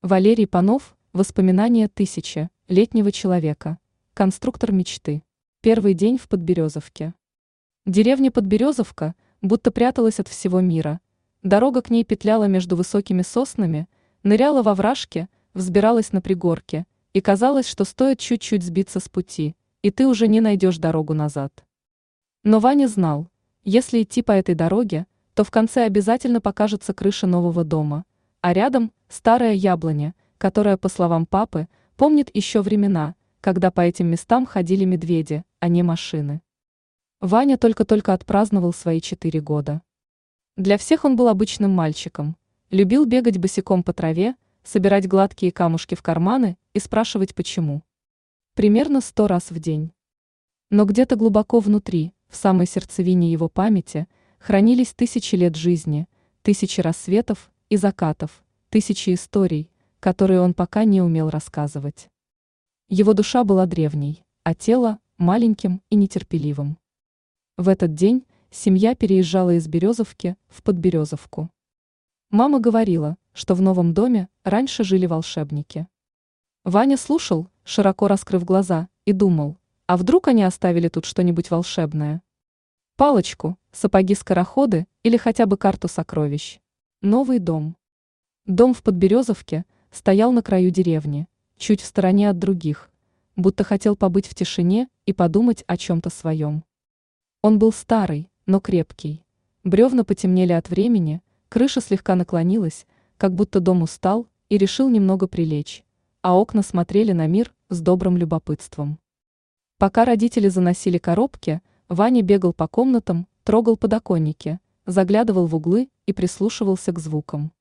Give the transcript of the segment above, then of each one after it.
Валерий Панов. Воспоминания тысячелетнего человека. Конструктор мечты. Первый день в Подберезовке. Деревня Подберезовка будто пряталась от всего мира. Дорога к ней петляла между высокими соснами, ныряла во вражки, взбиралась на пригорке, и казалось, что стоит чуть-чуть сбиться с пути, и ты уже не найдешь дорогу назад. Но Ваня знал, если идти по этой дороге, то в конце обязательно покажется крыша нового дома, а рядом старая яблоня, которая, по словам папы, помнит еще времена, когда по этим местам ходили медведи, а не машины. Ваня только-только отпраздновал свои 4 года. Для всех он был обычным мальчиком, любил бегать босиком по траве, собирать гладкие камушки в карманы и спрашивать почему. Примерно 100 раз в день. Но где-то глубоко внутри, в самой сердцевине его памяти, хранились тысячи лет жизни, тысячи рассветов и закатов, тысячи историй, которые он пока не умел рассказывать. Его душа была древней, а тело – маленьким и нетерпеливым. В этот день семья переезжала из Березовки в Подберезовку. Мама говорила, что в новом доме раньше жили волшебники. Ваня слушал, широко раскрыв глаза, и думал, а вдруг они оставили тут что-нибудь волшебное? Палочку, сапоги-скороходы или хотя бы карту сокровищ. Новый дом. Дом в Подберезовке стоял на краю деревни, чуть в стороне от других, будто хотел побыть в тишине и подумать о чем-то своем. Он был старый, но крепкий. Бревна потемнели от времени, крыша слегка наклонилась, как будто дом устал и решил немного прилечь, а окна смотрели на мир с добрым любопытством. Пока родители заносили коробки, Ваня бегал по комнатам, трогал подоконники, заглядывал в углы и прислушивался к звукам.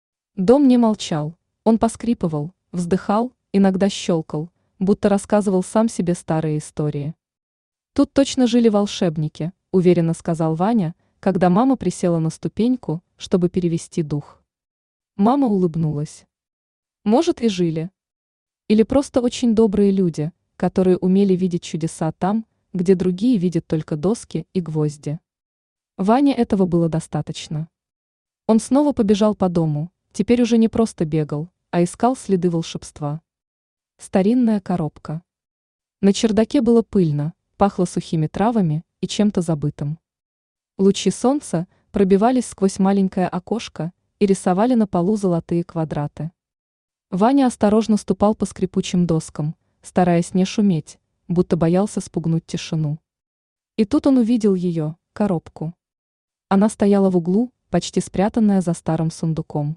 Дом не молчал, он поскрипывал, вздыхал, иногда щелкал, будто рассказывал сам себе старые истории. «Тут точно жили волшебники», – уверенно сказал Ваня, когда мама присела на ступеньку, чтобы перевести дух. Мама улыбнулась. «Может, и жили. Или просто очень добрые люди, которые умели видеть чудеса там, где другие видят только доски и гвозди». Ване этого было достаточно. Он снова побежал по дому, теперь уже не просто бегал, а искал следы волшебства. Старинная коробка. На чердаке было пыльно, пахло сухими травами и чем-то забытым. Лучи солнца пробивались сквозь маленькое окошко и рисовали на полу золотые квадраты. Ваня осторожно ступал по скрипучим доскам, стараясь не шуметь, будто боялся спугнуть тишину. И тут он увидел ее, коробку. Она стояла в углу, почти спрятанная за старым сундуком.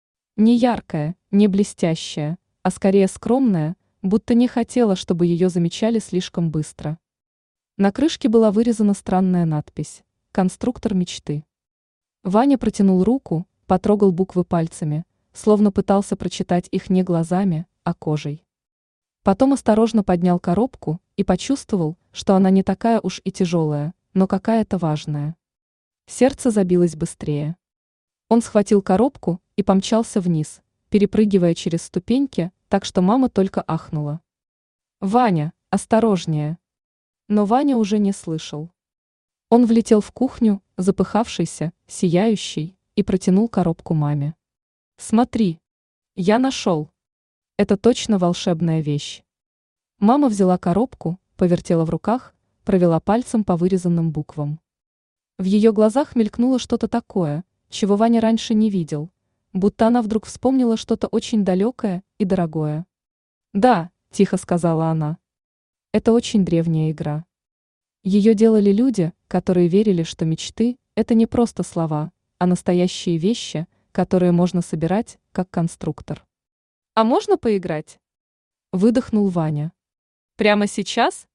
Не яркая, не блестящая, а скорее скромная, будто не хотела, чтобы ее замечали слишком быстро. На крышке была вырезана странная надпись «Конструктор мечты». Ваня протянул руку, потрогал буквы пальцами, словно пытался прочитать их не глазами, а кожей. Потом осторожно поднял коробку и почувствовал, что она не такая уж и тяжелая, но какая-то важная. Сердце забилось быстрее. Он схватил коробку и помчался вниз, перепрыгивая через ступеньки, так что мама только ахнула. «Ваня, осторожнее!» Но Ваня уже не слышал. Он влетел в кухню, запыхавшийся, сияющий, и протянул коробку маме. «Смотри, я нашел. Это точно волшебная вещь». Мама взяла коробку, повертела в руках, провела пальцем по вырезанным буквам. В ее глазах мелькнуло что-то такое, чего Ваня раньше не видел, будто она вдруг вспомнила что-то очень далекое и дорогое. «Да», – тихо сказала она. «Это очень древняя игра. Ее делали люди, которые верили, что мечты – это не просто слова, а настоящие вещи, которые можно собирать, как конструктор». «А можно поиграть?» – выдохнул Ваня. «Прямо сейчас?»